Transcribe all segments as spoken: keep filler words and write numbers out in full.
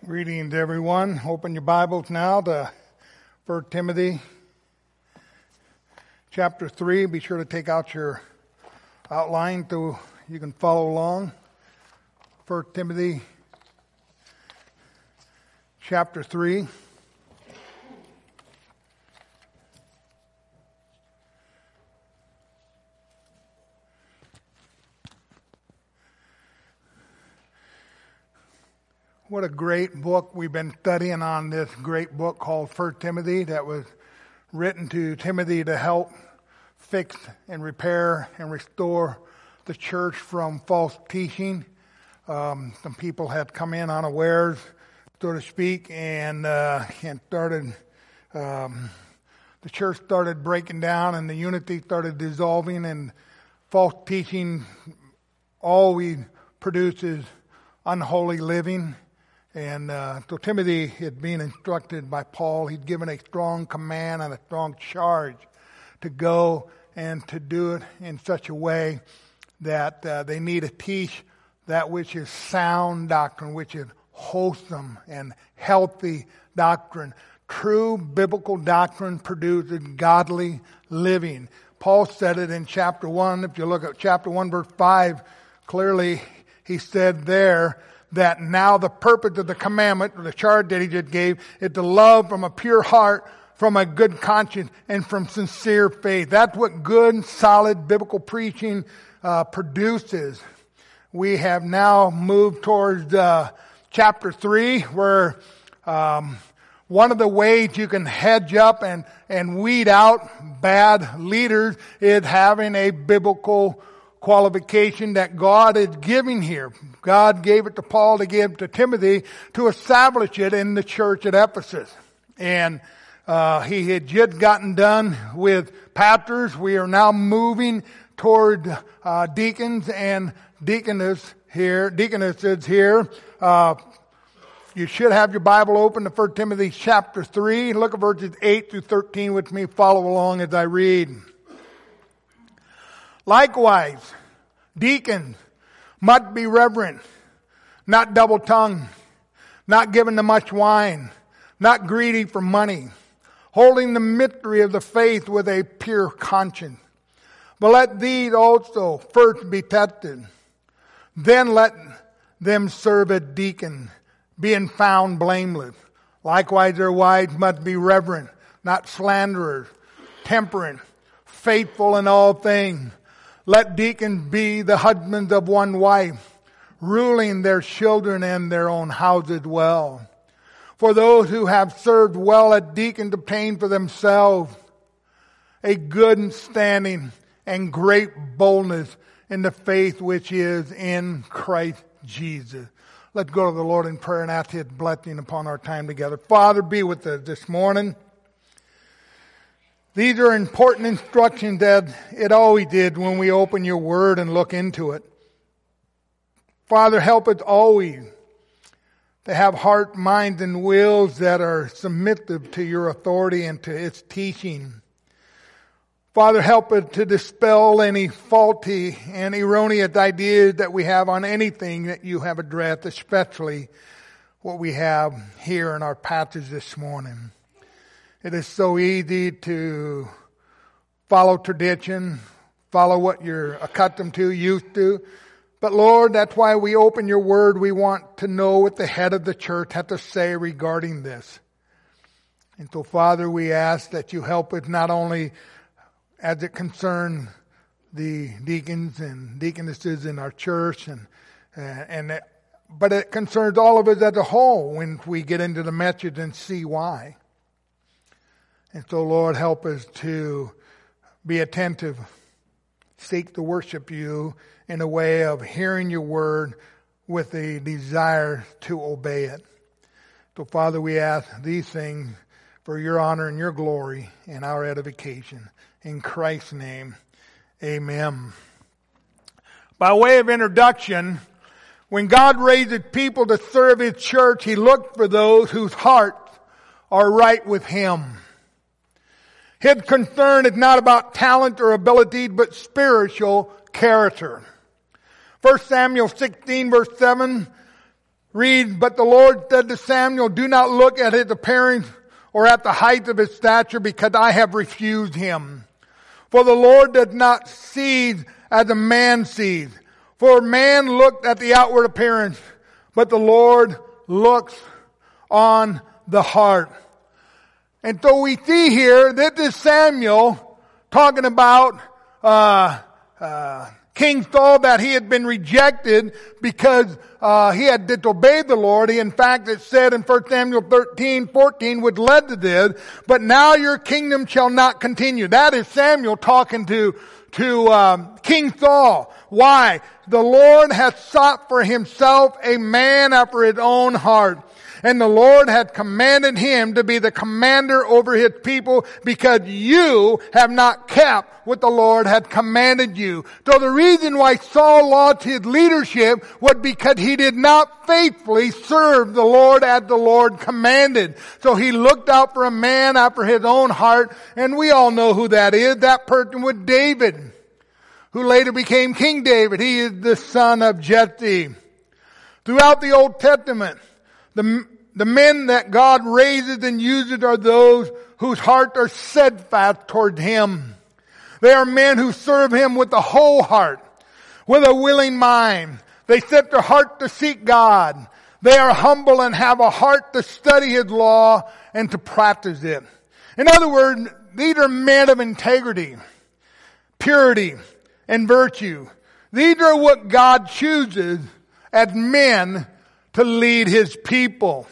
Greetings, everyone. Open your Bibles now to First Timothy chapter three. Be sure to take out your outline so you can follow along. First Timothy chapter three. What a great book. We've been studying on this great book called First Timothy that was written to Timothy to help fix and repair and restore the church from false teaching. Um, some people had come in unawares, so to speak, and, uh, and started, um, the church started breaking down and the unity started dissolving, and false teaching always produces unholy living. And uh, so Timothy had been instructed by Paul. He'd given a strong command and a strong charge to go and to do it in such a way that uh, they need to teach that which is sound doctrine, which is wholesome and healthy doctrine. True biblical doctrine produces godly living. Paul said it in chapter one. If you look at chapter one, verse five, clearly he said there, that now the purpose of the commandment, or the charge that he just gave, is to love from a pure heart, from a good conscience, and from sincere faith. That's what good, solid biblical preaching uh, produces. We have now moved towards uh, chapter three, where um, one of the ways you can hedge up and, and weed out bad leaders is having a biblical qualification that God is giving here. God gave it to Paul to give to Timothy to establish it in the church at Ephesus. And uh, he had just gotten done with pastors. We are now moving toward uh, deacons and deaconess here. Deaconesses here. Uh, you should have your Bible open to First Timothy chapter three. Look at verses eight through thirteen with me. Follow along as I read. Likewise, deacons must be reverent, not double-tongued, not given to much wine, not greedy for money, holding the mystery of the faith with a pure conscience. But let these also first be tested. Then let them serve as deacons, being found blameless. Likewise, their wives must be reverent, not slanderers, temperate, faithful in all things. Let deacons be the husbands of one wife, ruling their children and their own houses well. For those who have served well as deacons obtain for themselves a good standing and great boldness in the faith which is in Christ Jesus. Let's go to the Lord in prayer and ask His blessing upon our time together. Father, be with us this morning. These are important instructions that it always did when we open your word and look into it. Father, help us always to have heart, minds, and wills that are submissive to your authority and to its teaching. Father, help us to dispel any faulty and erroneous ideas that we have on anything that you have addressed, especially what we have here in our passage this morning. It is so easy to follow tradition, follow what you're accustomed to, used to. But Lord, that's why we open your word. We want to know what the head of the church has to say regarding this. And so, Father, we ask that you help us not only as it concerns the deacons and deaconesses in our church, and and, and but it concerns all of us as a whole when we get into the message and see why. And so, Lord, help us to be attentive, seek to worship you in a way of hearing your word with a desire to obey it. So, Father, we ask these things for your honor and your glory and our edification. In Christ's name, amen. By way of introduction, when God raises people to serve His church, He looks for those whose hearts are right with Him. His concern is not about talent or ability, but spiritual character. First Samuel sixteen verse seven read, but the Lord said to Samuel, do not look at his appearance or at the height of his stature, because I have refused him. For the Lord does not see as a man sees. For man looked at the outward appearance, but the Lord looks on the heart. And so we see here, this is Samuel talking about uh, uh, King Saul, that he had been rejected because uh, he had disobeyed the Lord. He, in fact, it said in First Samuel thirteen, fourteen, which led to this, but now your kingdom shall not continue. That is Samuel talking to to um, King Saul. Why? The Lord hath sought for himself a man after his own heart. And the Lord had commanded him to be the commander over his people, because you have not kept what the Lord had commanded you. So the reason why Saul lost his leadership was because he did not faithfully serve the Lord as the Lord commanded. So he looked out for a man after his own heart, and we all know who that is. That person was David, who later became King David. He is the son of Jesse. Throughout the Old Testament, the The men that God raises and uses are those whose hearts are steadfast toward Him. They are men who serve Him with the whole heart, with a willing mind. They set their heart to seek God. They are humble and have a heart to study His law and to practice it. In other words, these are men of integrity, purity, and virtue. These are what God chooses as men to lead His people.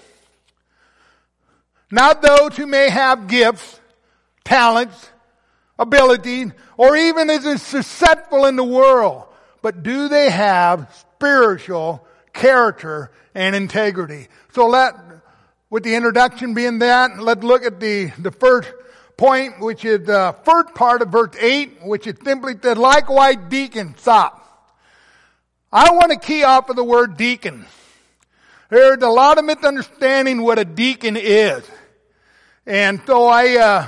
Not those who may have gifts, talents, ability, or even is successful in the world, but do they have spiritual character and integrity? So let, with the introduction being that, let's look at the, the first point, which is the first part of verse eight, which is simply said, likewise deacon, stop. I want to key off of the word deacon. There's a lot of misunderstanding what a deacon is. And so I uh,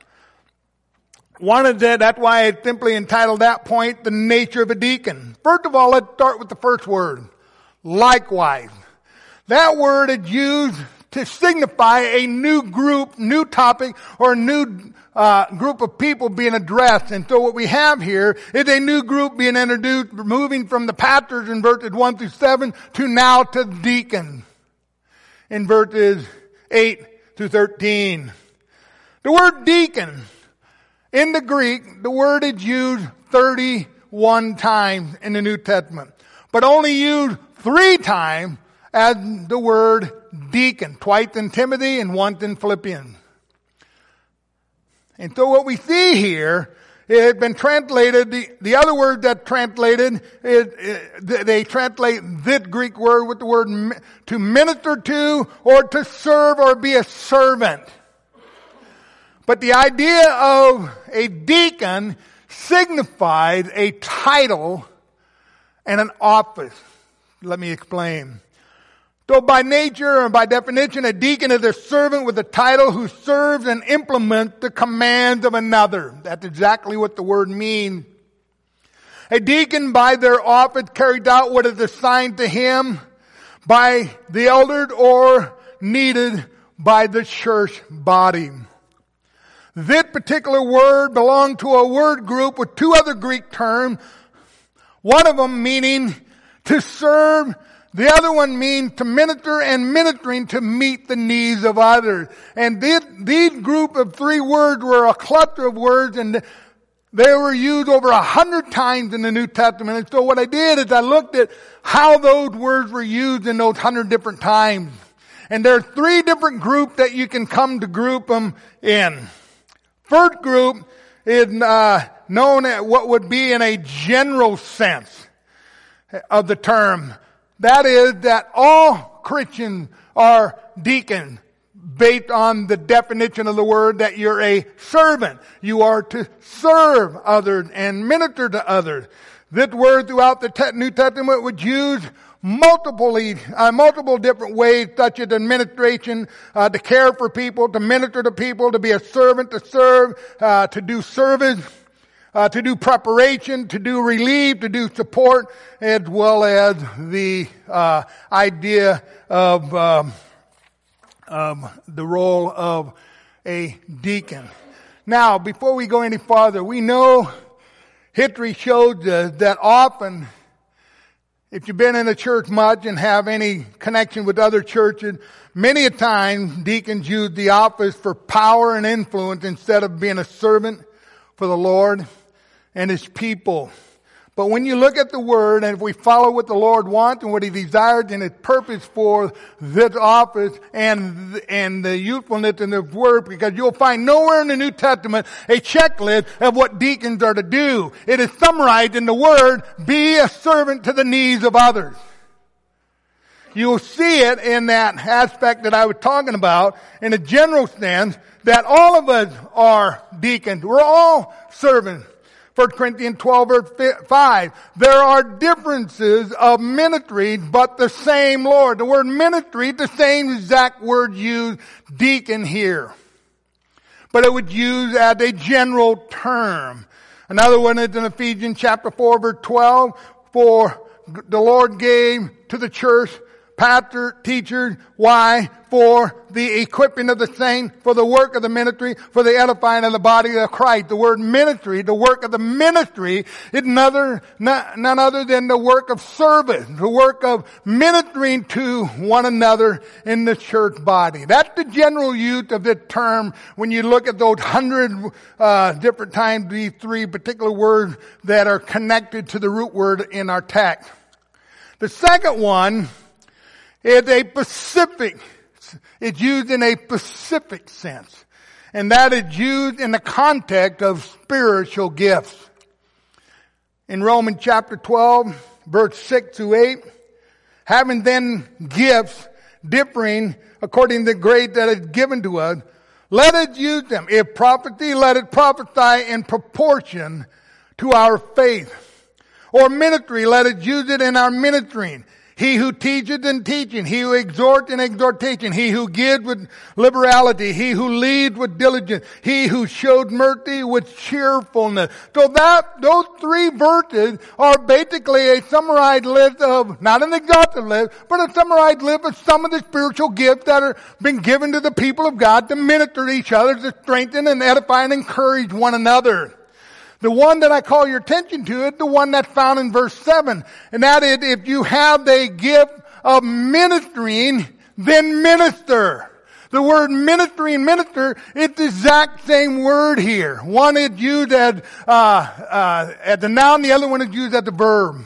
wanted to, that's why I simply entitled that point, the nature of a deacon. First of all, let's start with the first word, likewise. That word is used to signify a new group, new topic, or a new uh, group of people being addressed. And so what we have here is a new group being introduced, moving from the pastors in verses one through seven to now to deacons in verses eight through thirteen. The word deacon, in the Greek, the word is used thirty-one times in the New Testament, but only used three times as the word deacon, twice in Timothy and once in Philippians. And so what we see here, it had been translated, the, the other word that translated, is, is, they translate this Greek word with the word to minister to, or to serve, or be a servant. But the idea of a deacon signifies a title and an office. Let me explain. So by nature or by definition, a deacon is a servant with a title who serves and implements the commands of another. That's exactly what the word means. A deacon, by their office, carries out what is assigned to him by the elders or needed by the church body. This particular word belonged to a word group with two other Greek terms, one of them meaning to serve, the other one means to minister, and ministering to meet the needs of others. And this, these group of three words were a cluster of words, and they were used over a hundred times in the New Testament. And so what I did is I looked at how those words were used in those hundred different times. And there are three different groups that you can come to group them in. First group is uh, known as what would be in a general sense of the term. That is that all Christians are deacons based on the definition of the word that you're a servant. You are to serve others and minister to others. This word throughout the New Testament was used multiple, uh, multiple different ways, such as administration, uh, to care for people, to minister to people, to be a servant, to serve, uh, to do service. uh, to do preparation, to do relief, to do support, as well as the uh, idea of um, um, the role of a deacon. Now, before we go any farther, we know history shows us that often, if you've been in a church much and have any connection with other churches, many a time deacons use the office for power and influence instead of being a servant for the Lord and His people. But when you look at the Word, and if we follow what the Lord wants and what He desires and His purpose for this office and, and the usefulness in the Word, because you'll find nowhere in the New Testament a checklist of what deacons are to do. It is summarized in the Word, be a servant to the needs of others. You'll see it in that aspect that I was talking about in a general sense, that all of us are deacons. We're all servants. First Corinthians twelve verse five. There are differences of ministries, but the same Lord. The word ministry, the same exact word used, deacon here. But it was used as a general term. Another one is in Ephesians chapter four verse twelve. For the Lord gave to the church pastor, teachers. Why? For the equipping of the saints, for the work of the ministry, for the edifying of the body of Christ. The word ministry, the work of the ministry, is none, none other than the work of service, the work of ministering to one another in the church body. That's the general use of this term when you look at those hundred uh, different times, these three particular words that are connected to the root word in our text. The second one is a specific. It's used in a specific sense. And that is used in the context of spiritual gifts. In Romans chapter twelve, verse six to eight, having then gifts differing according to the grace that is given to us, let us use them. If prophecy, let it prophesy in proportion to our faith. Or ministry, let us use it in our ministering. He who teaches in teaching, he who exhorts in exhortation, he who gives with liberality, he who leads with diligence, he who shows mercy with cheerfulness. So that, those three verses are basically a summarized list of, not an exhaustive list, but a summarized list of some of the spiritual gifts that are been given to the people of God to minister to each other, to strengthen and edify and encourage one another. The one that I call your attention to is the one that's found in verse seven. And that is, if you have the gift of ministering, then minister. The word ministering, minister, it's the exact same word here. One is used as, uh, uh, as the noun, the other one is used as the verb.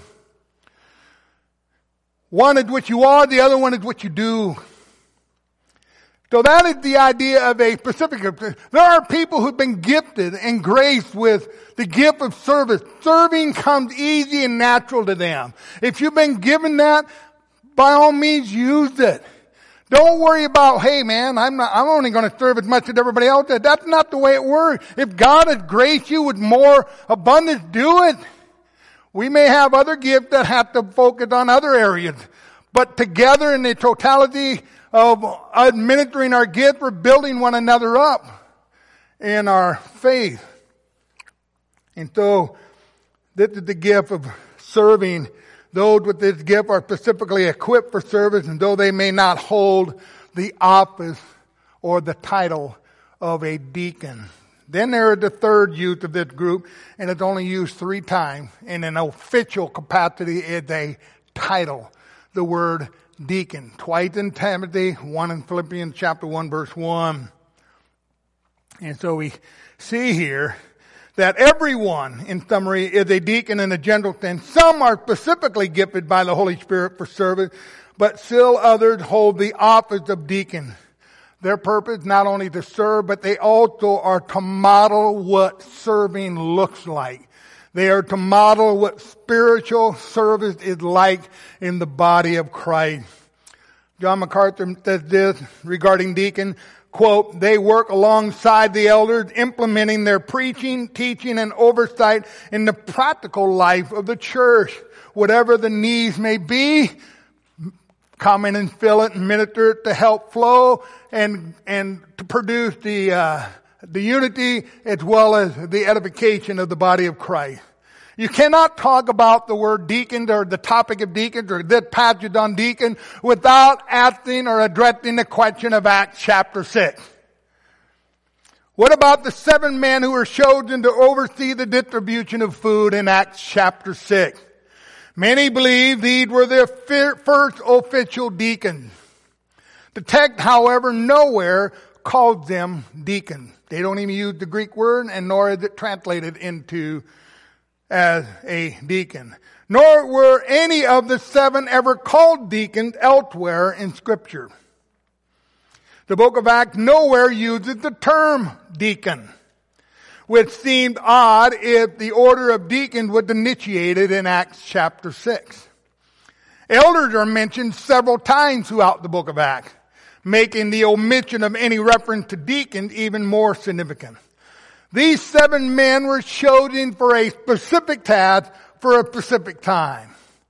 One is what you are, the other one is what you do. So that is the idea of a specific gift. There are people who've been gifted and graced with the gift of service. Serving comes easy and natural to them. If you've been given that, by all means use it. Don't worry about, hey man, I'm not, I'm only going to serve as much as everybody else does. That's not the way it works. If God has graced you with more abundance, do it. We may have other gifts that have to focus on other areas. But together in the totality of administering our gift, we're building one another up in our faith. And so, this is the gift of serving. Those with this gift are specifically equipped for service, and though they may not hold the office or the title of a deacon. Then there is the third use of this group, and it's only used three times. In an official capacity, it's a title. The word deacon. Twice in Timothy, one in Philippians chapter one verse one. And so we see here that everyone, in summary, is a deacon in a general sense. Some are specifically gifted by the Holy Spirit for service, but still others hold the office of deacon. Their purpose not only to serve, but they also are to model what serving looks like. They are to model what spiritual service is like in the body of Christ. John MacArthur says this regarding deacon, quote, they work alongside the elders, implementing their preaching, teaching, and oversight in the practical life of the church. Whatever the needs may be, come in and fill it and minister it to help flow and, and to produce the, uh, the unity as well as the edification of the body of Christ. You cannot talk about the word deacon or the topic of deacons or this passage on deacon without asking or addressing the question of Acts chapter six. What about the seven men who were chosen to oversee the distribution of food in Acts chapter six? Many believe these were their first official deacons. The text, however, nowhere calls them deacons. They don't even use the Greek word, and nor is it translated into as a deacon. Nor were any of the seven ever called deacons elsewhere in Scripture. The book of Acts nowhere uses the term deacon, which seemed odd if the order of deacons was initiated in Acts chapter six. Elders are mentioned several times throughout the book of Acts, making the omission of any reference to deacons even more significant. These seven men were chosen for a specific task for a specific time.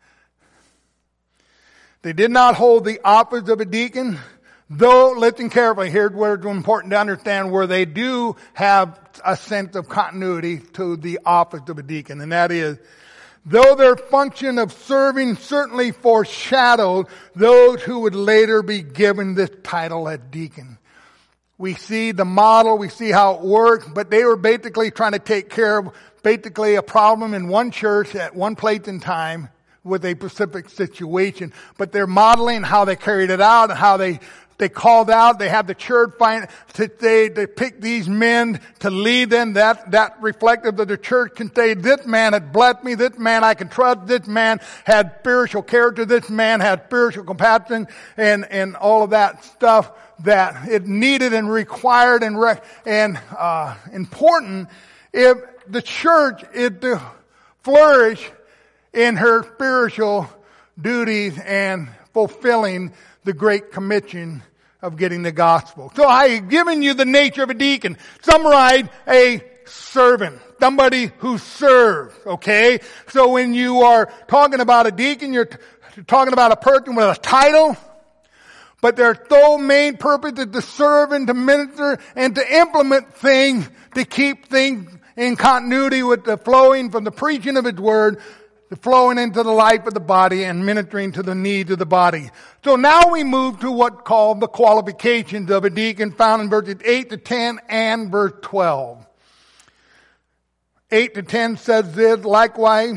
They did not hold the office of a deacon, though, listen carefully, here's where it's important to understand where they do have a sense of continuity to the office of a deacon, and that is, though their function of serving certainly foreshadowed those who would later be given this title as deacon. We see the model, we see how it works, but they were basically trying to take care of basically a problem in one church at one place in time with a specific situation. But they're modeling how they carried it out and how they They called out, they had the church find, to, they, they picked these men to lead them. That, that reflected that the church can say, this man had blessed me, this man I can trust, this man had spiritual character, this man had spiritual compassion, and, and all of that stuff that it needed and required and, re- and, uh, important if the church is to flourish in her spiritual duties and fulfilling the Great Commission of getting the gospel. So I have given you the nature of a deacon. Summarize a servant. Somebody who serves. Okay? So when you are talking about a deacon, you're t- talking about a person with a title, but their sole main purpose is to serve and to minister and to implement things to keep things in continuity with the flowing from the preaching of His Word, flowing into the life of the body and ministering to the needs of the body. So now we move to what's called the qualifications of a deacon, found in verses eight to ten and verse twelve. eight to ten says this, likewise,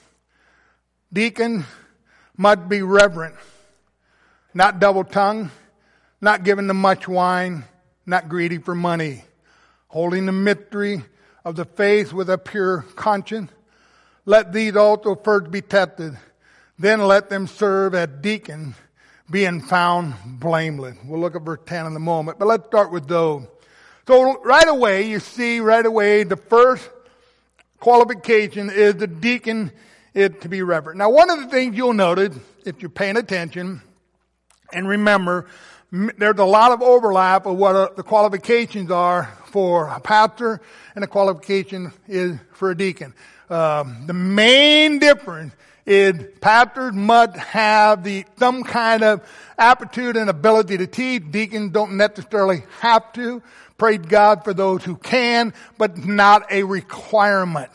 deacon must be reverent, not double-tongued, not given to much wine, not greedy for money, holding the mystery of the faith with a pure conscience. Let these also first be tested, then let them serve as deacons, being found blameless. We'll look at verse ten in a moment, but let's start with those. So right away, you see right away the first qualification is the deacon is to be reverent. Now, one of the things you'll notice, if you're paying attention, and remember, there's a lot of overlap of what the qualifications are for a pastor and the qualification is for a deacon. Um, the main difference is pastors must have the some kind of aptitude and ability to teach. Deacons don't necessarily have to. Praise God for those who can, but not a requirement.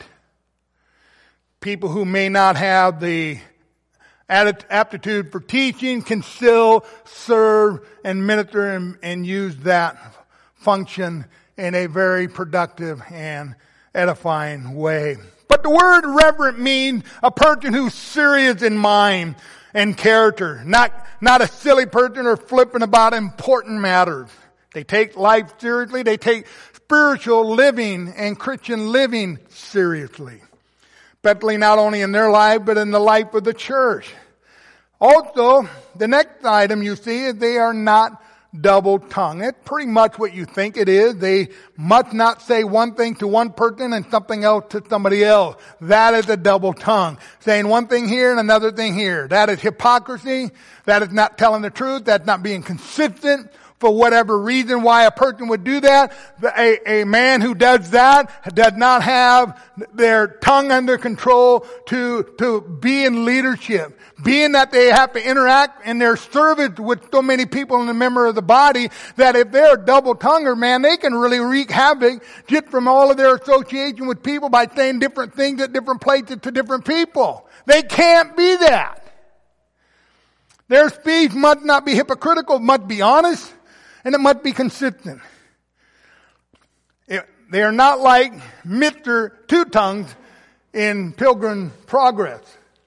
People who may not have the aptitude for teaching can still serve and minister and, and use that function in a very productive and edifying way. But the word reverent means a person who's serious in mind and character, not, not a silly person or flippant about important matters. They take life seriously. They take spiritual living and Christian living seriously. Especially not only in their life, but in the life of the church. Also, the next item you see is they are not double-tongued. It's pretty much what you think it is. They must not say one thing to one person and something else to somebody else. That is a double tongue. Saying one thing here and another thing here. That is hypocrisy. That is not telling the truth. That's not being consistent. for whatever reason why a person would do that. A, a man who does that does not have their tongue under control to, to be in leadership. Being that they have to interact in their service with so many people in the member of the body, that if they're a double-tonguer, man, they can really wreak havoc just from all of their association with people by saying different things at different places to different people. They can't be that. Their speech must not be hypocritical, must be honest, and it must be consistent. It, they are not like Mister Two Tongues in Pilgrim's Progress.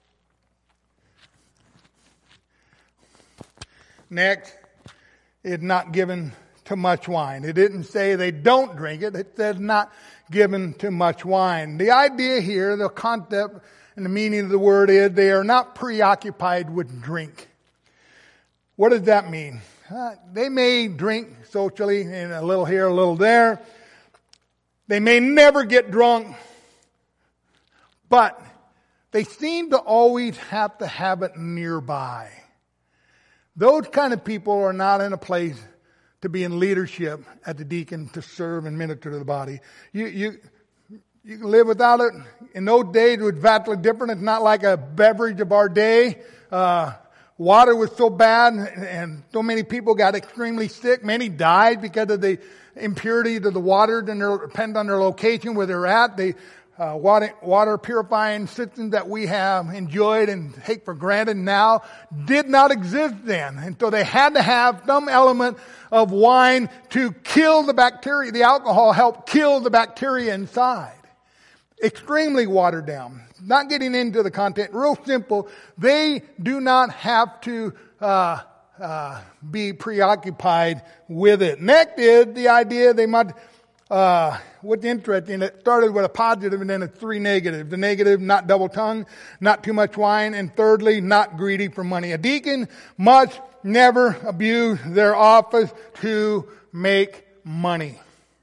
Next, it's not given to much wine. It didn't say they don't drink it. It says not given to much wine. The idea here, the concept and the meaning of the word is they are not preoccupied with drink. What does that mean? Uh, they may drink socially, and a little here, a little there. They may never get drunk, but they seem to always have to have it nearby. Those kind of people are not in a place to be in leadership as a deacon to serve and minister to the body. You, you, you can live without it. In those days, it was vastly different. It's not like a beverage of our day. Uh, water was so bad, and so many people got extremely sick. Many died because of the impurity of the water, and it depends on their location where they're at. They Uh, water, water purifying systems that we have enjoyed and take for granted now did not exist then. And so they had to have some element of wine to kill the bacteria. The alcohol helped kill the bacteria inside. Extremely watered down. Not getting into the content, real simple. They do not have to uh, uh, be preoccupied with it. Next is the idea they must... Uh, what's interesting, it started with a positive and then it's three negatives. The negative, not double-tongued, not too much wine, and thirdly, not greedy for money. A deacon must never abuse their office to make money.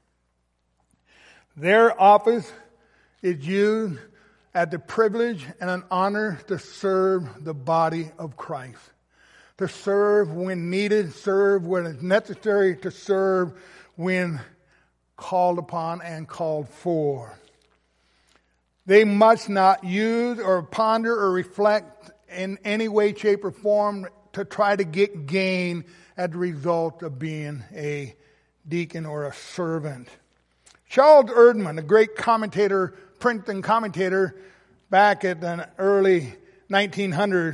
Their office is used as the privilege and an honor to serve the body of Christ. To serve when needed, serve when it's necessary, to serve when called upon and called for. They must not use or ponder or reflect in any way, shape, or form to try to get gain as a result of being a deacon or a servant. Charles Erdman, a great commentator, Princeton commentator, back at the early nineteen hundreds,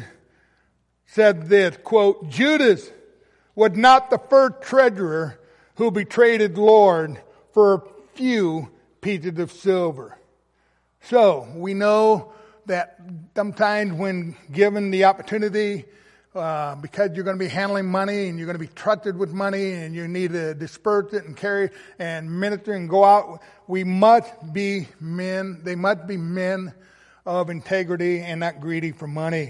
said this, quote, Judas was not the first treasurer who betrayed his Lord for a few pieces of silver. So, we know that sometimes when given the opportunity, uh, because you're going to be handling money and you're going to be trusted with money and you need to disperse it and carry and minister and go out, we must be men, they must be men of integrity and not greedy for money.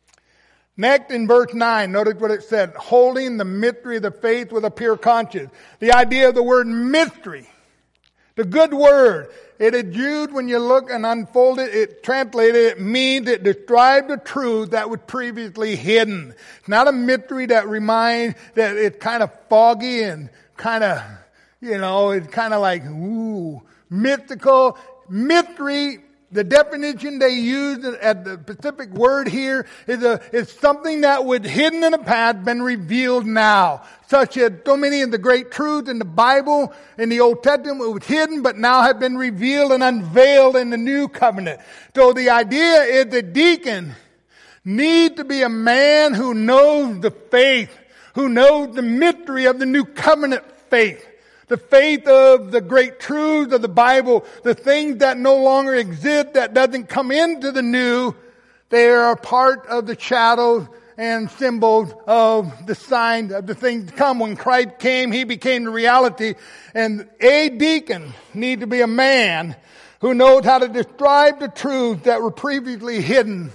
Next, in verse nine, notice what it said, holding the mystery of the faith with a pure conscience. The idea of the word mystery. The good word, it is used when you look and unfold it, it translated, it means it describes the truth that was previously hidden. It's not a mystery that reminds, that it's kind of foggy and kind of, you know, it's kind of like, ooh, mystical. Mystery, the definition they use at the specific word here is a, is something that was hidden in the past, been revealed now. Such as so many of the great truths in the Bible, in the Old Testament, was hidden, but now have been revealed and unveiled in the New Covenant. So the idea is the deacon needs to be a man who knows the faith, who knows the mystery of the New Covenant faith. The faith of the great truths of the Bible, the things that no longer exist, that doesn't come into the new, they are a part of the shadows and symbols of the sign of the things to come. When Christ came, He became the reality. And a deacon needs to be a man who knows how to describe the truths that were previously hidden,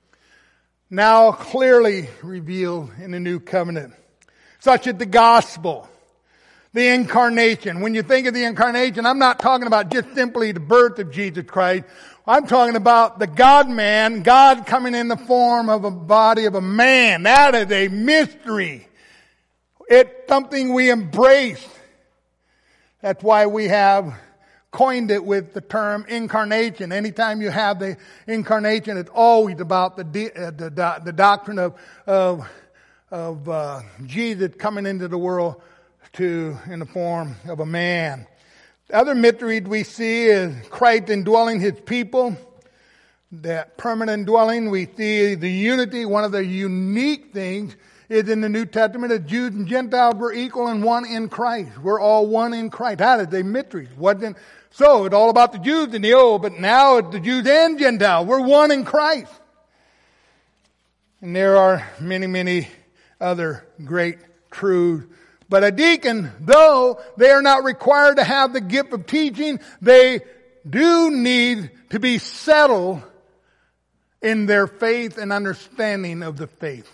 now clearly revealed in the new covenant. Such as the gospel. The incarnation. When you think of the incarnation, I'm not talking about just simply the birth of Jesus Christ. I'm talking about the God-man, God coming in the form of a body of a man. That is a mystery. It's something we embrace. That's why we have coined it with the term incarnation. Anytime you have the incarnation, it's always about the the, the, the doctrine of of, of uh, Jesus coming into the world to in the form of a man. The other mystery we see is Christ indwelling His people. That permanent dwelling, we see the unity. One of the unique things is in the New Testament that Jews and Gentiles were equal and one in Christ. We're all one in Christ. That is a mystery. Wasn't so? It's all about the Jews in the old, but now it's the Jews and Gentiles. We're one in Christ. And there are many, many other great truths. But a deacon, though they are not required to have the gift of teaching, they do need to be settled in their faith and understanding of the faith.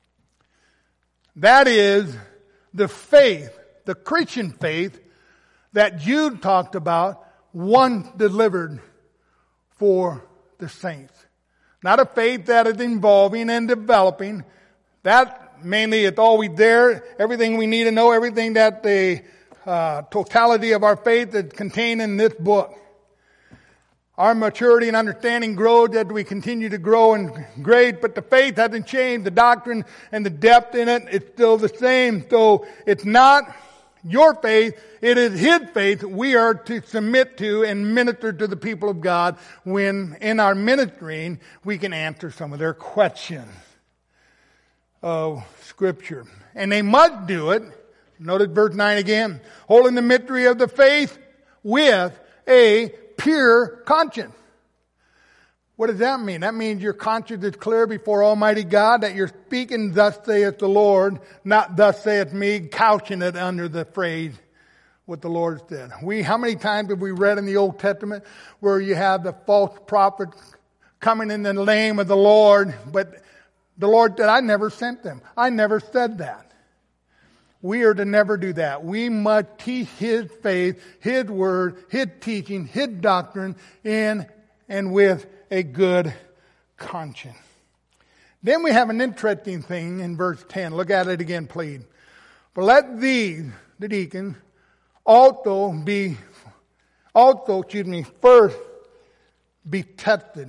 That is the faith, the Christian faith that Jude talked about, once delivered for the saints. Not a faith that is evolving and developing. That mainly it's always there. Everything we need to know, everything that the uh, totality of our faith is contained in this book. Our maturity and understanding grows as we continue to grow and grade, but the faith hasn't changed. The doctrine and the depth in it is still the same. So it's not your faith, it is His faith we are to submit to and minister to the people of God when in our ministering we can answer some of their questions of Scripture. And they must do it. Notice verse nine again. Holding the mystery of the faith with a pure conscience. What does that mean? That means your conscience is clear before Almighty God, that you're speaking, thus saith the Lord, not thus saith me, couching it under the phrase, what the Lord said. We, how many times have we read in the Old Testament where you have the false prophets coming in the name of the Lord, but the Lord said, I never sent them. I never said that. We are to never do that. We must teach His faith, His word, His teaching, His doctrine in and with a good conscience. Then we have an interesting thing in verse ten. Look at it again, please. But let these, the deacons, also be, also, excuse me, first be tested.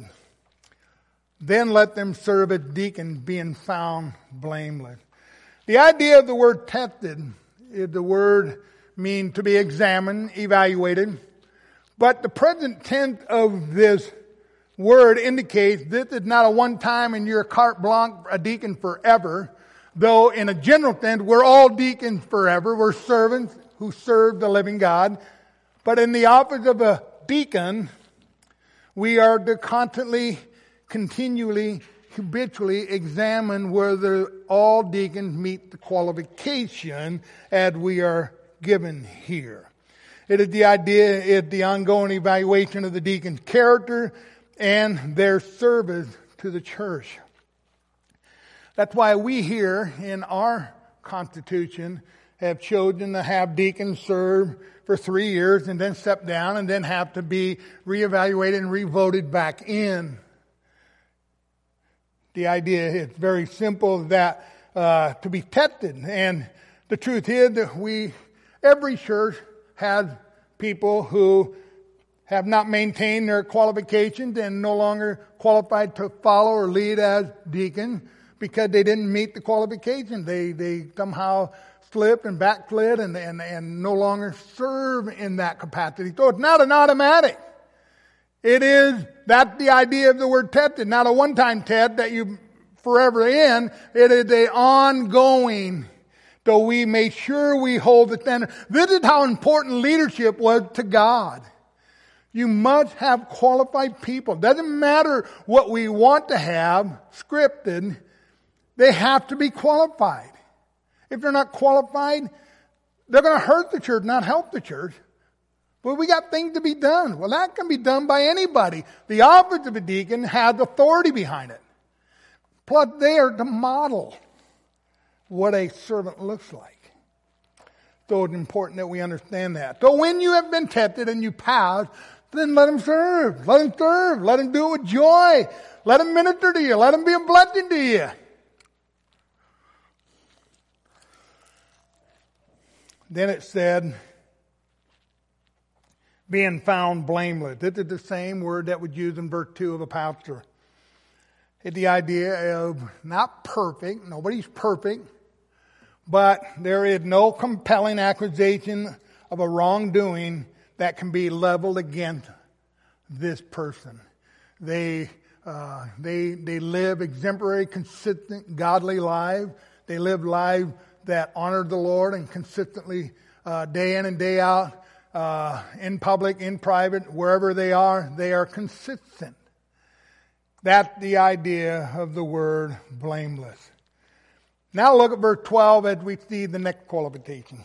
Then let them serve as deacons, being found blameless. The idea of the word tested is the word mean to be examined, evaluated. But the present tense of this word indicates this is not a one time and you're a carte blanche, a deacon forever. Though in a general sense, we're all deacons forever. We're servants who serve the living God. But in the office of a deacon, we are to constantly, continually, habitually examine whether all deacons meet the qualification as we are given here. It is the idea, it the ongoing evaluation of the deacon's character and their service to the church. That's why we here in our Constitution have chosen to have deacons serve for three years and then step down and then have to be reevaluated and revoted back in. The idea is very simple, that uh, to be tested. And the truth is that we, every church has people who have not maintained their qualifications and no longer qualified to follow or lead as deacon because they didn't meet the qualifications. They they somehow slipped and backslid and, and, and no longer serve in that capacity. So it's not an automatic. It is, that's the idea of the word tested, not a one-time test that you forever in. It is a ongoing, so we make sure we hold the standard. This is how important leadership was to God. You must have qualified people. Doesn't matter what we want to have scripted, they have to be qualified. If they're not qualified, they're going to hurt the church, not help the church. But we got things to be done. Well, that can be done by anybody. The office of a deacon has authority behind it. Plus, they are to model what a servant looks like. So it's important that we understand that. So when you have been tested and you pass, then let them serve. Let them serve. Let them do it with joy. Let them minister to you. Let them be a blessing to you. Then it said, being found blameless. This is the same word that was used in verse two of the pastor. It's the idea of not perfect, nobody's perfect, but there is no compelling accusation of a wrongdoing that can be leveled against this person. They uh, they they live exemplary, consistent, godly lives. They live lives that honor the Lord and consistently, uh, day in and day out, uh, in public, in private, wherever they are, they are consistent. That's the idea of the word blameless. Now look at verse twelve as we see the next qualification.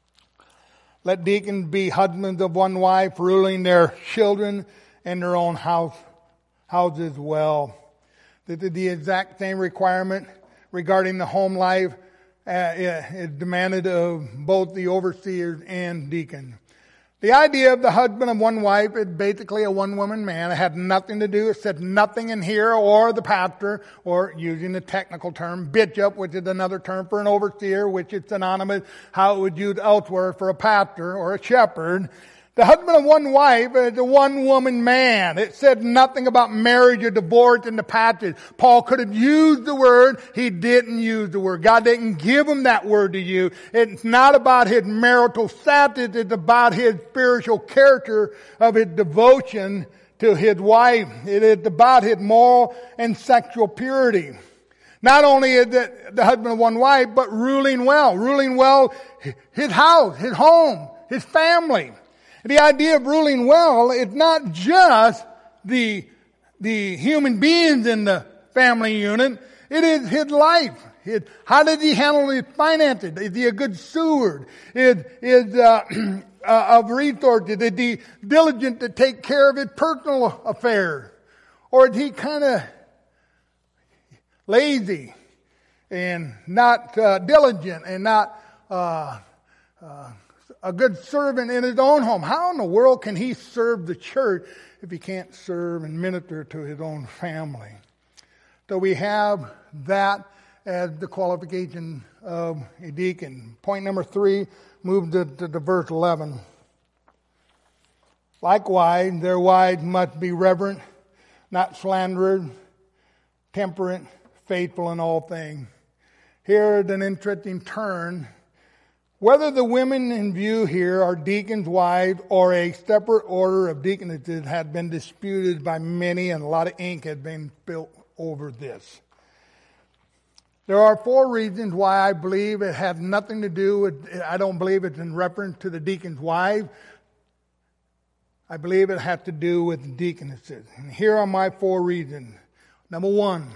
Let deacons be husbands of one wife, ruling their children and their own house, houses well. This is the exact same requirement regarding the home life uh, is demanded of both the overseers and deacons. The idea of the husband of one wife is basically a one-woman man. It had nothing to do, it said nothing in here, or the pastor, or using the technical term, bishop, which is another term for an overseer, which is synonymous how it would used elsewhere for a pastor or a shepherd. The husband of one wife is a one-woman man. It said nothing about marriage or divorce in the passage. Paul could have used the word. He didn't use the word. God didn't give him that word to use. It's not about his marital status. It's about his spiritual character of his devotion to his wife. It is about his moral and sexual purity. Not only is it the husband of one wife, but ruling well. Ruling well his house, his home, his family. The idea of ruling well is not just the, the human beings in the family unit. It is his life. It, how did he handle his finances? Is he a good steward? Is, is, uh, uh, of resources? Is he diligent to take care of his personal affairs? Or is he kind of lazy and not uh, diligent and not uh, uh a good servant in his own home? How in the world can he serve the church if he can't serve and minister to his own family? So we have that as the qualification of a deacon. Point number three, move to, to, to verse eleven. Likewise, their wives must be reverent, not slanderers, temperate, faithful in all things. Here is an interesting turn. Whether the women in view here are deacons' wives or a separate order of deaconesses had been disputed by many, and a lot of ink had been spilled over this. There are four reasons why I believe it has nothing to do with, I don't believe it's in reference to the deacon's wife. I believe it has to do with deaconesses. And here are my four reasons. Number one,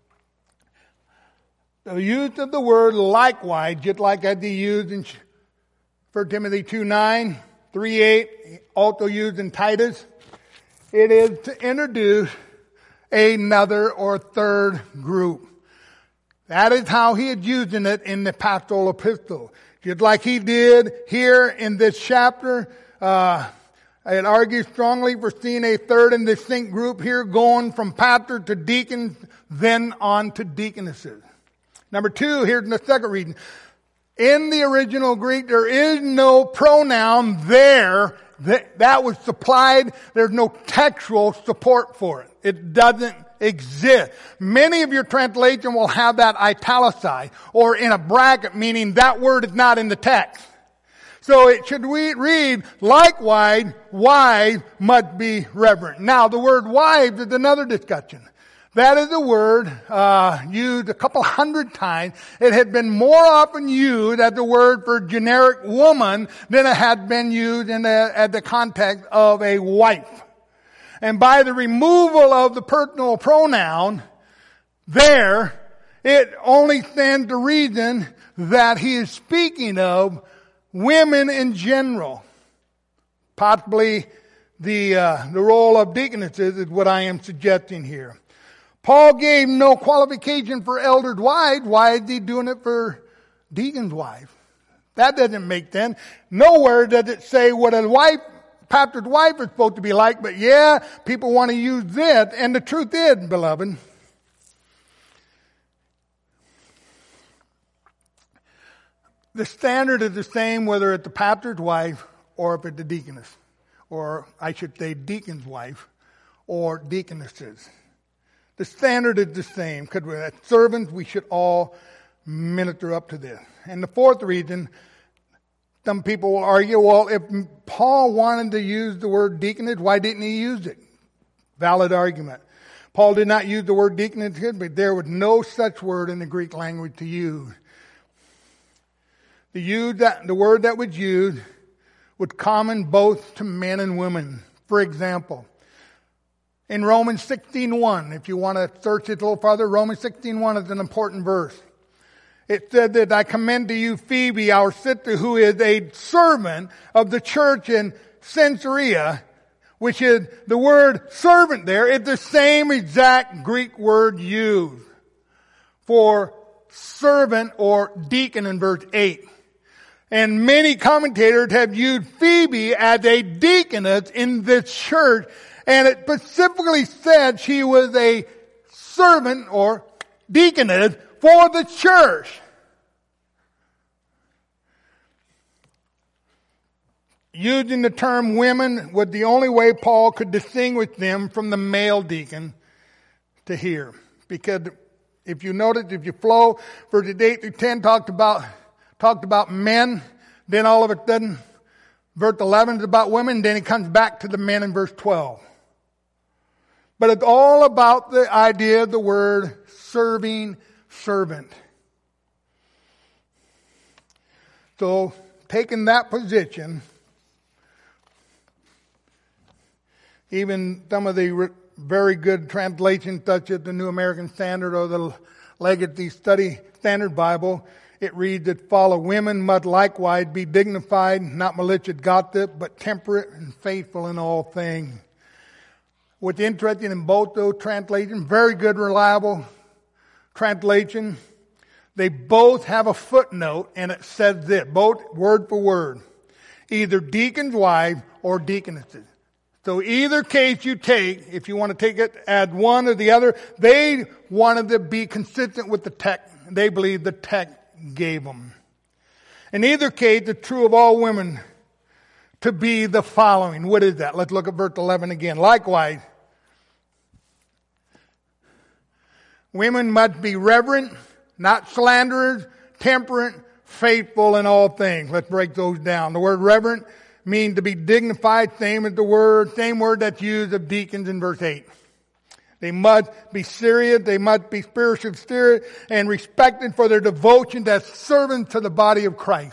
the use of the word likewise, just like as he used in First Timothy two nine, three eight, also used in Titus. It is to introduce another or third group. That is how he is using it in the pastoral epistle. Just like he did here in this chapter, uh, it argues strongly for seeing a third and distinct group here going from pastor to deacons, then on to deaconesses. Number two, here's the second reason. In the original Greek, there is no pronoun there that, that was supplied. There's no textual support for it. It doesn't exist. Many of your translation will have that italicized or in a bracket, meaning that word is not in the text. So it should read, likewise, wives must be reverent. Now, the word wives is another discussion. That is a word uh, used a couple hundred times. It had been more often used as a word for generic woman than it had been used in the, at the context of a wife. And by the removal of the personal pronoun there, it only stands to reason that he is speaking of women in general. Possibly the uh, the role of deaconesses is what I am suggesting here. Paul gave no qualification for elder's wives. Why is he doing it for deacon's wife? That doesn't make sense. Nowhere does it say what a wife, pastor's wife is supposed to be like, but yeah, people want to use this. And the truth is, beloved, The standard is the same whether it's the pastor's wife or if it's the deaconess, or I should say deacon's wife or deaconesses. The standard is the same because as servants we should all minister up to this. And the fourth reason, some people will argue, well, if Paul wanted to use the word deaconess, why didn't he use it? Valid argument. Paul did not use the word deaconess, but there was no such word in the Greek language to use. The, use that, the word that was used was common both to men and women. For example, in Romans sixteen one, if you want to search it a little further, Romans sixteen one is an important verse. It said that I commend to you Phoebe, our sister, who is a servant of the church in Caesarea, which is the word servant there. It's the same exact Greek word used for servant or deacon in verse eight. And many commentators have used Phoebe as a deaconess in the church, and it specifically said she was a servant or deaconess for the church. Using the term women was the only way Paul could distinguish them from the male deacon to here. Because if you notice, if you flow, verses eight through ten talked about, talked about men, then all of a sudden, verse eleven is about women, then he comes back to the men in verse twelve. But it's all about the idea of the word serving servant. So, taking that position, even some of the re- very good translations, such as the New American Standard or the Legacy Study Standard Bible, it reads that follow women must likewise be dignified, not malicious gossip, but temperate and faithful in all things. What's interesting in both those translations, very good, reliable translation, they both have a footnote, and it says this, both word for word, either deacon's wife or deaconesses. So either case you take, if you want to take it as one or the other, they wanted to be consistent with the text. They believe the text gave them. In either case, it's true of all women to be the following. What is that? Let's look at verse eleven again. Likewise, women must be reverent, not slanderers, temperate, faithful in all things. Let's break those down. The word reverent means to be dignified, same as the word, same word that's used of deacons in verse eight. They must be serious, they must be spiritual spirit and respected for their devotion as servants to the body of Christ.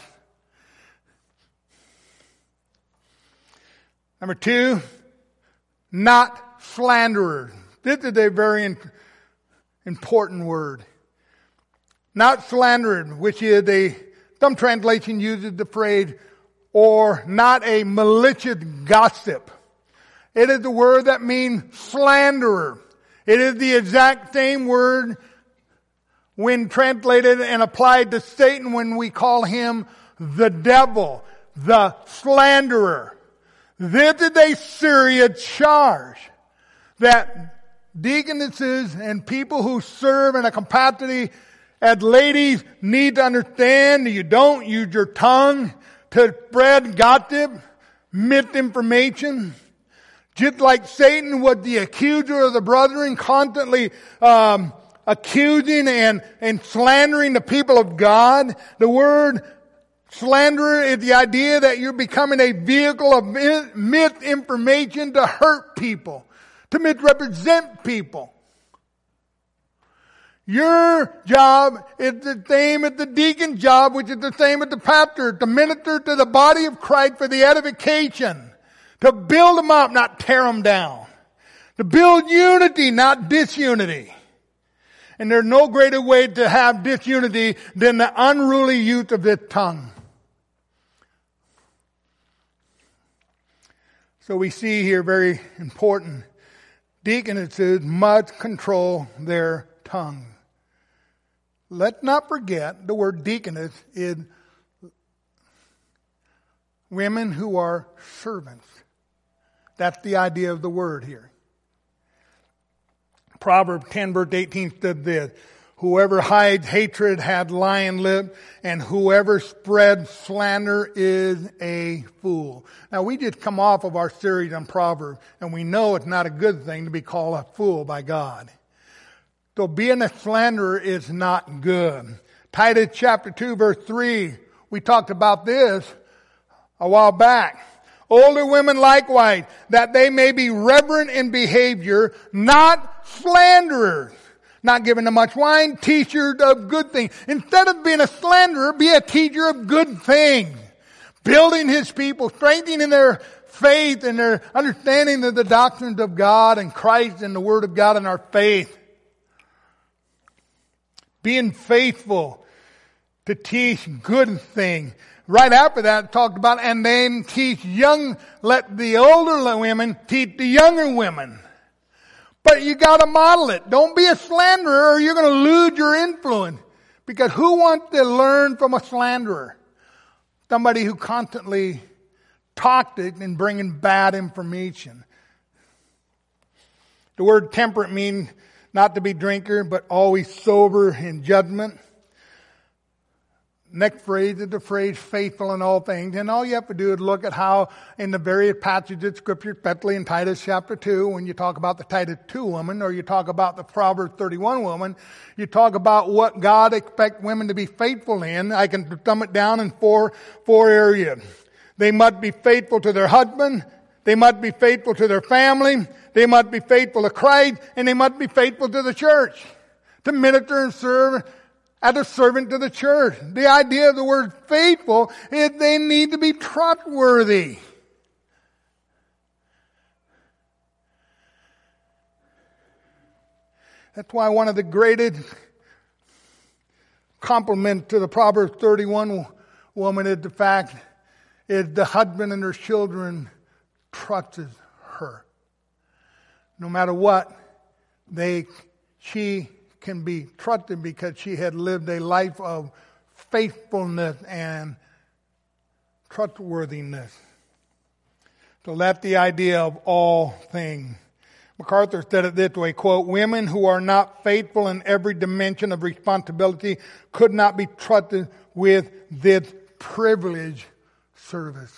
Number two, not slanderers. This is a very important word. Not slanderers, which is a, some translation uses the phrase, or not a malicious gossip. It is the word that means slanderer. It is the exact same word when translated and applied to Satan when we call him the devil, the slanderer. This is a serious charge that deaconesses and people who serve in a capacity as ladies need to understand that you don't use your tongue to spread gossip, misinformation. Just like Satan was the accuser of the brethren, constantly um, accusing and, and slandering the people of God. The word slanderer is the idea that you're becoming a vehicle of misinformation to hurt people, to misrepresent people. Your job is the same as the deacon's job, which is the same as the pastor, to minister to the body of Christ for the edification. To build them up, not tear them down. To build unity, not disunity. And there's no greater way to have disunity than the unruly use of this tongue. So we see here very important. Deaconesses must control their tongue. Let's not forget the word deaconess is women who are servants. That's the idea of the word here. Proverbs ten verse eighteen said this, Whoever hides hatred had lion lip, and whoever spreads slander is a fool. Now, we just come off of our series on Proverbs, and we know it's not a good thing to be called a fool by God. So being a slanderer is not good. Titus chapter two, verse three, we talked about this a while back. Older women likewise, that they may be reverent in behavior, not slanderers. Not giving them much wine, teachers of good things. Instead of being a slanderer, be a teacher of good things. Building his people, strengthening their faith and their understanding of the doctrines of God and Christ and the Word of God and our faith. Being faithful to teach good things. Right after that, it talked about, and then teach young, let the older women teach the younger women. But you gotta model it. Don't be a slanderer or you're gonna lose your influence. Because who wants to learn from a slanderer? Somebody who constantly toxic and bringing bad information. The word temperate means not to be drinker, but always sober in judgment. Next phrase is the phrase faithful in all things. And all you have to do is look at how in the various passages of Scripture, especially in Titus chapter two, when you talk about the Titus two woman or you talk about the Proverbs thirty-one woman, you talk about what God expects women to be faithful in. I can thumb it down in four, four areas. They must be faithful to their husband. They must be faithful to their family. They must be faithful to Christ. And they must be faithful to the church. To minister and serve as a servant to the church. The idea of the word faithful is they need to be trustworthy. That's why one of the greatest compliments to the Proverbs thirty-one woman is the fact is the husband and her children trusted her. No matter what, they, she can be trusted because she had lived a life of faithfulness and trustworthiness. So that's the idea of all things. MacArthur said it this way, quote, women who are not faithful in every dimension of responsibility could not be trusted with this privileged service.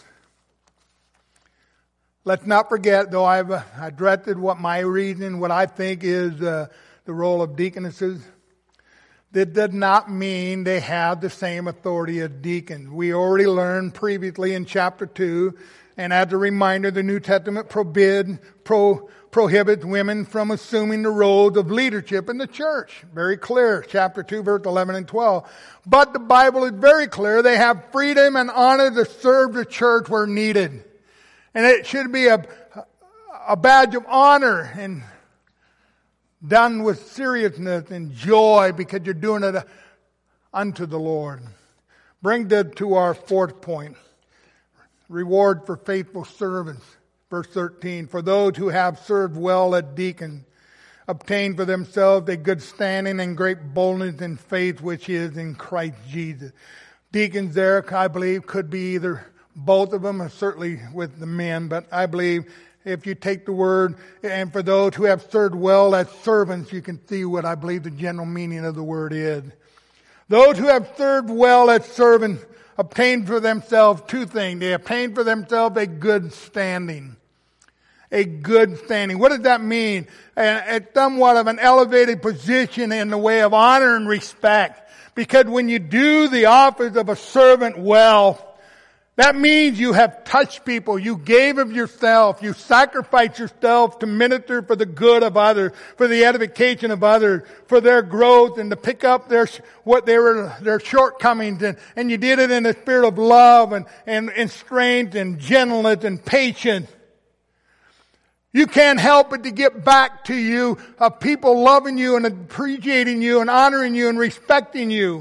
Let's not forget, though I've uh, addressed what my reason, what I think is uh, the role of deaconesses. That does not mean they have the same authority as deacons. We already learned previously in chapter two, and as a reminder, the New Testament forbid, pro, prohibits women from assuming the roles of leadership in the church. Very clear, chapter two, verse eleven and twelve. But the Bible is very clear. They have freedom and honor to serve the church where needed. And it should be a, a badge of honor and done with seriousness and joy because you're doing it unto the Lord. Bring that to our fourth point. Reward for faithful servants. Verse thirteen. For those who have served well as deacons, obtain for themselves a good standing and great boldness in faith which is in Christ Jesus. Deacons there, I believe, could be either both of them, certainly with the men, but I believe if you take the word, and for those who have served well as servants, you can see what I believe the general meaning of the word is. Those who have served well as servants obtain for themselves two things. They obtain for themselves a good standing. A good standing. What does that mean? A, a somewhat of an elevated position in the way of honor and respect. Because when you do the office of a servant well, that means you have touched people. You gave of yourself. You sacrificed yourself to minister for the good of others, for the edification of others, for their growth and to pick up their, what they were, their shortcomings. And, and you did it in a spirit of love and, and, and strength and gentleness and patience. You can't help but to get back to you of people loving you and appreciating you and honoring you and respecting you.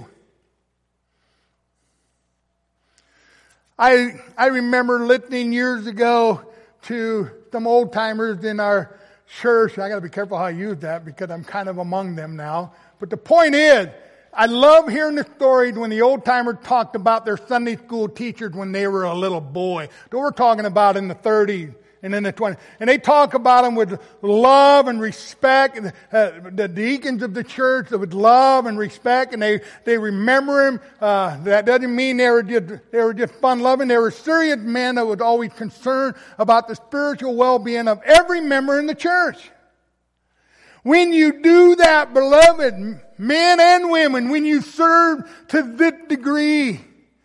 I I remember listening years ago to some old timers in our church. I got to be careful how I use that because I'm kind of among them now. But the point is, I love hearing the stories when the old timers talked about their Sunday school teachers when they were a little boy. So we're talking about in the thirties and in the twentieth. And they talk about them with love and respect. Uh, the deacons of the church with love and respect, and they, they remember him. Uh, that doesn't mean they were just, they were just fun-loving. They were serious men that was always concerned about the spiritual well-being of every member in the church. When you do that, beloved, men and women, when you serve to this degree,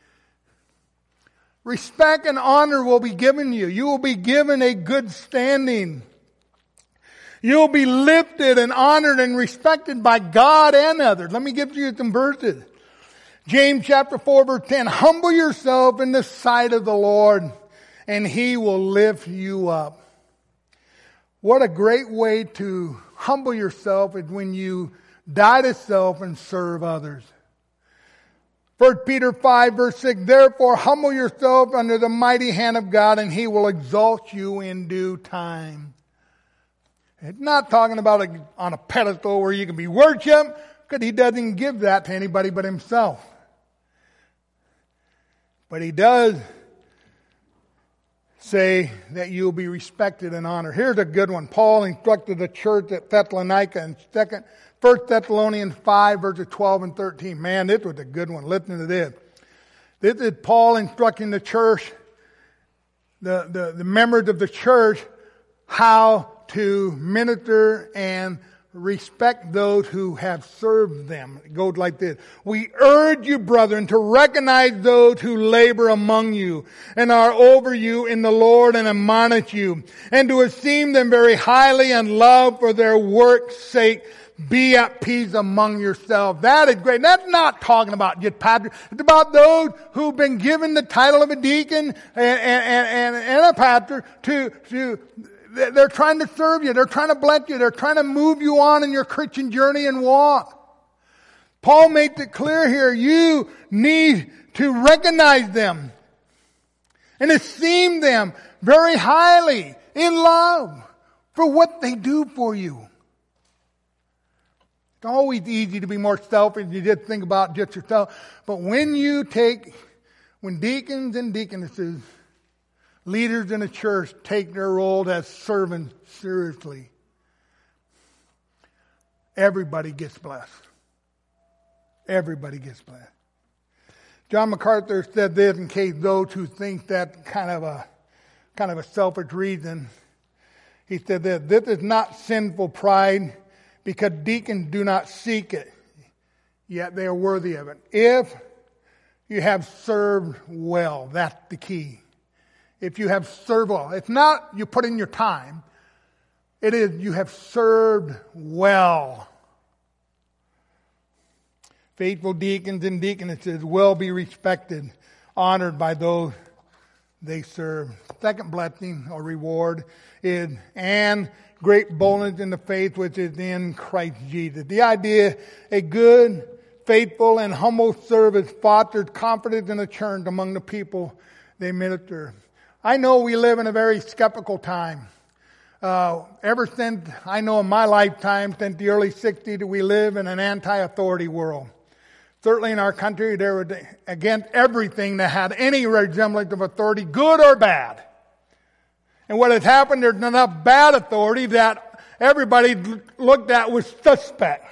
respect and honor will be given you. You will be given a good standing. You'll be lifted and honored and respected by God and others. Let me give you some verses. James chapter four verse ten. Humble yourself in the sight of the Lord, and He will lift you up. What a great way to humble yourself is when you die to self and serve others. First Peter five verse six, therefore humble yourself under the mighty hand of God, and He will exalt you in due time. It's not talking about a, on a pedestal where you can be worshipped, because He doesn't give that to anybody but Himself. But He does say that you'll be respected and honored. Here's a good one. Paul instructed the church at Thessalonica in second First Thessalonians five, verses twelve and thirteen. Man, this was a good one. Listen to this. This is Paul instructing the church, the, the, the members of the church, how to minister and respect those who have served them. It goes like this. We urge you, brethren, to recognize those who labor among you and are over you in the Lord and admonish you, and to esteem them very highly and love for their work's sake. Be at peace among yourselves. That is great. That's not talking about just pastors. It's about those who've been given the title of a deacon and, and, and, and a pastor to, to, they're trying to serve you. They're trying to bless you. They're trying to move you on in your Christian journey and walk. Paul makes it clear here, you need to recognize them and esteem them very highly in love for what they do for you. It's always easy to be more selfish. You just think about just yourself. But when you take, when deacons and deaconesses, leaders in a church take their role as servants seriously, everybody gets blessed. Everybody gets blessed. John MacArthur said this in case those who think that kind of a kind of a selfish reason. He said that this is not sinful pride, because deacons do not seek it, yet they are worthy of it. If you have served well, that's the key. If you have served well, it's not you put in your time. It is you have served well. Faithful deacons and deaconesses will be respected, honored by those they serve. Second blessing or reward is, and great boldness in the faith which is in Christ Jesus. The idea, a good, faithful, and humble service fosters confidence and assurance among the people they minister. I know we live in a very skeptical time. Uh, ever since, I know in my lifetime, since the early sixties, we live in an anti-authority world. Certainly in our country, they were against everything that had any resemblance of authority, good or bad. And what has happened, there's enough bad authority that everybody looked at was suspect.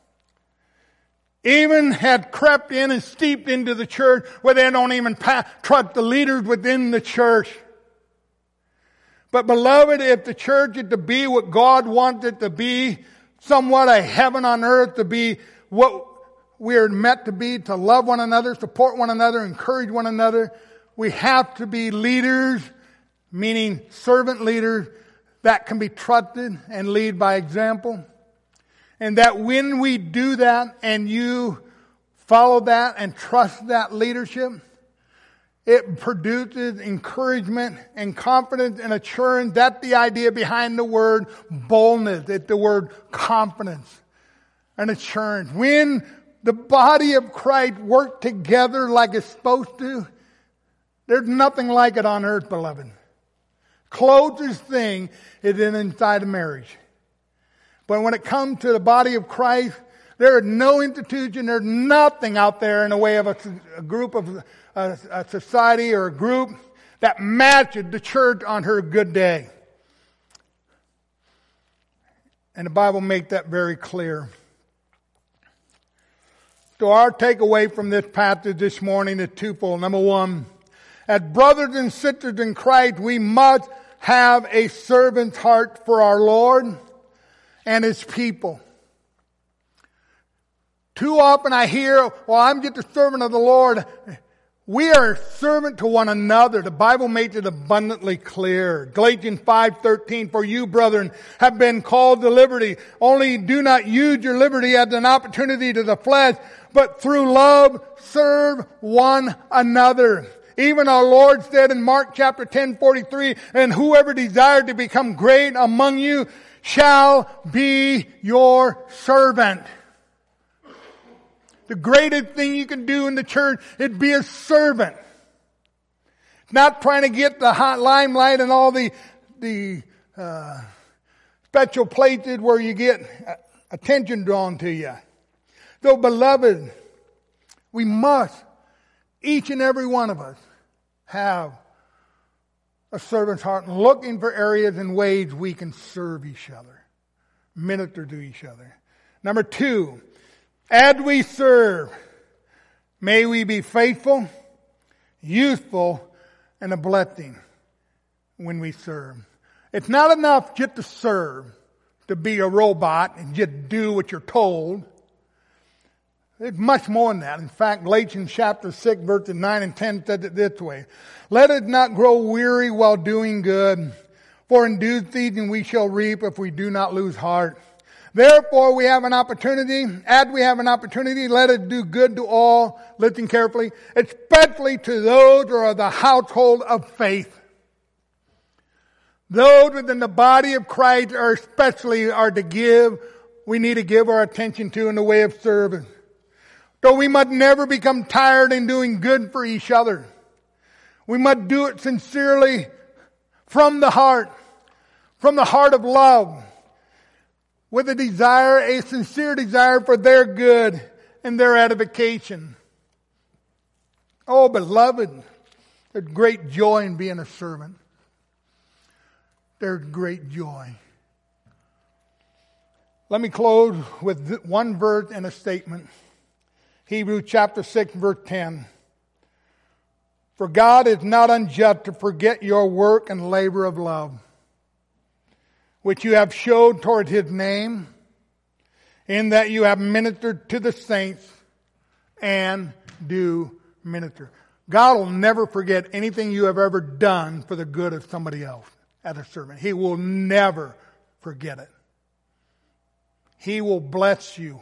Even had crept in and steeped into the church where they don't even pa- trust the leaders within the church. But beloved, if the church is to be what God wants it to be, somewhat a heaven on earth, to be what we are meant to be, to love one another, support one another, encourage one another, we have to be leaders, meaning servant leaders that can be trusted and lead by example. And that when we do that and you follow that and trust that leadership, it produces encouragement and confidence and assurance. That's the idea behind the word boldness. It's the word confidence and assurance. When the body of Christ works together like it's supposed to, there's nothing like it on earth, beloved. Closest thing is in inside of marriage. But when it comes to the body of Christ, there is no institution, there's nothing out there in the way of a, a group of a, a society or a group that matches the church on her good day. And the Bible makes that very clear. So our takeaway from this passage this morning is twofold. Number one, as brothers and sisters in Christ, we must have a servant's heart for our Lord and His people. Too often I hear, well, I'm just a servant of the Lord. We are a servant to one another. The Bible makes it abundantly clear. Galatians five thirteen, for you, brethren, have been called to liberty. Only do not use your liberty as an opportunity to the flesh, but through love serve one another. Even our Lord said in Mark chapter ten forty-three, and whoever desired to become great among you shall be your servant. The greatest thing you can do in the church is be a servant. Not trying to get the hot limelight and all the the uh, special places where you get attention drawn to you. So, beloved, we must, each and every one of us, have a servant's heart, looking for areas and ways we can serve each other, minister to each other. Number two, as we serve, may we be faithful, useful, and a blessing when we serve. It's not enough just to serve, to be a robot and just do what you're told. It's much more than that. In fact, Galatians chapter six, verses nine and ten says it this way. Let us not grow weary while doing good, for in due season we shall reap if we do not lose heart. Therefore, we have an opportunity, as we have an opportunity, let us do good to all, listen carefully, especially to those who are the household of faith. Those within the body of Christ are especially are to give, we need to give our attention to in the way of service. So we must never become tired in doing good for each other. We must do it sincerely from the heart, from the heart of love, with a desire, a sincere desire for their good and their edification. Oh, beloved, there's great joy in being a servant. There's great joy. Let me close with one verse and a statement. Hebrews chapter six, verse ten. For God is not unjust to forget your work and labor of love, which you have showed toward His name, in that you have ministered to the saints and do minister. God will never forget anything you have ever done for the good of somebody else as a servant. He will never forget it. He will bless you.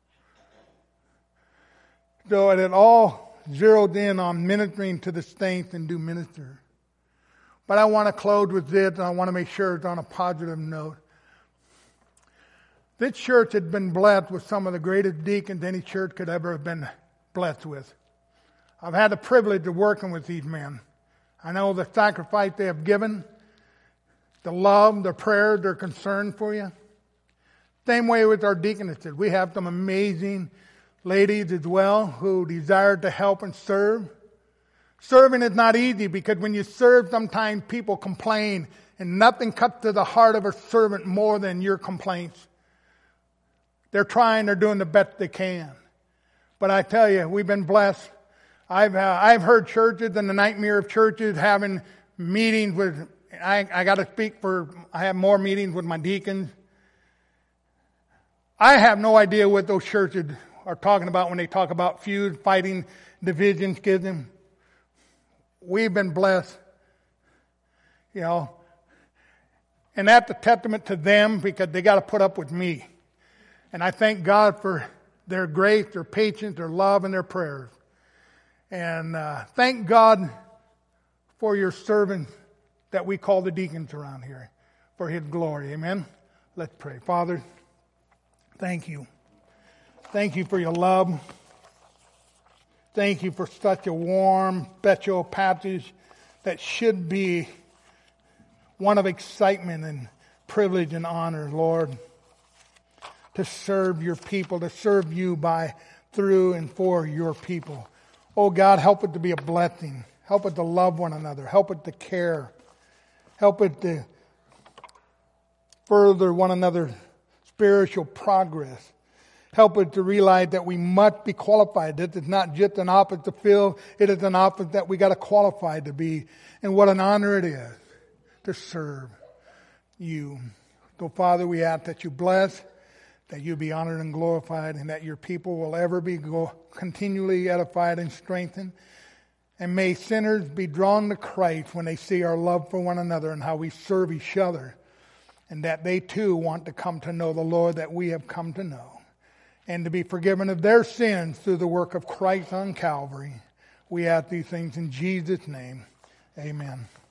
So it all zeroed in on ministering to the saints and do minister. But I want to close with this, and I want to make sure it's on a positive note. This church had been blessed with some of the greatest deacons any church could ever have been blessed with. I've had the privilege of working with these men. I know the sacrifice they have given, the love, the prayer, their concern for you. Same way with our deaconesses. We have some amazing ladies as well who desire to help and serve. Serving is not easy because when you serve, sometimes people complain, and nothing cuts to the heart of a servant more than your complaints. They're trying, they're doing the best they can. But I tell you, we've been blessed. I've uh, I've heard churches, and the nightmare of churches, having meetings with, I, I got to speak for, I have more meetings with my deacons. I have no idea what those churches are talking about when they talk about feuds, fighting, divisions, schism. We've been blessed, you know, and that's a testament to them because they got to put up with me. And I thank God for their grace, their patience, their love, and their prayers. And uh, thank God for your servants that we call the deacons around here, for His glory. Amen? Let's pray. Father, thank you. Thank you for your love. Thank you for such a warm, special passage that should be one of excitement and privilege and honor, Lord, to serve your people, to serve you by, through, and for your people. Oh God, help it to be a blessing. Help it to love one another. Help it to care. Help it to further one another's spiritual progress. Help us to realize that we must be qualified. This is not just an office to fill. It is an office that we got to qualify to be. And what an honor it is to serve you. So, Father, we ask that you bless, that you be honored and glorified, and that your people will ever be go- continually edified and strengthened. And may sinners be drawn to Christ when they see our love for one another and how we serve each other. And that they too want to come to know the Lord that we have come to know. And to be forgiven of their sins through the work of Christ on Calvary. We ask these things in Jesus' name. Amen.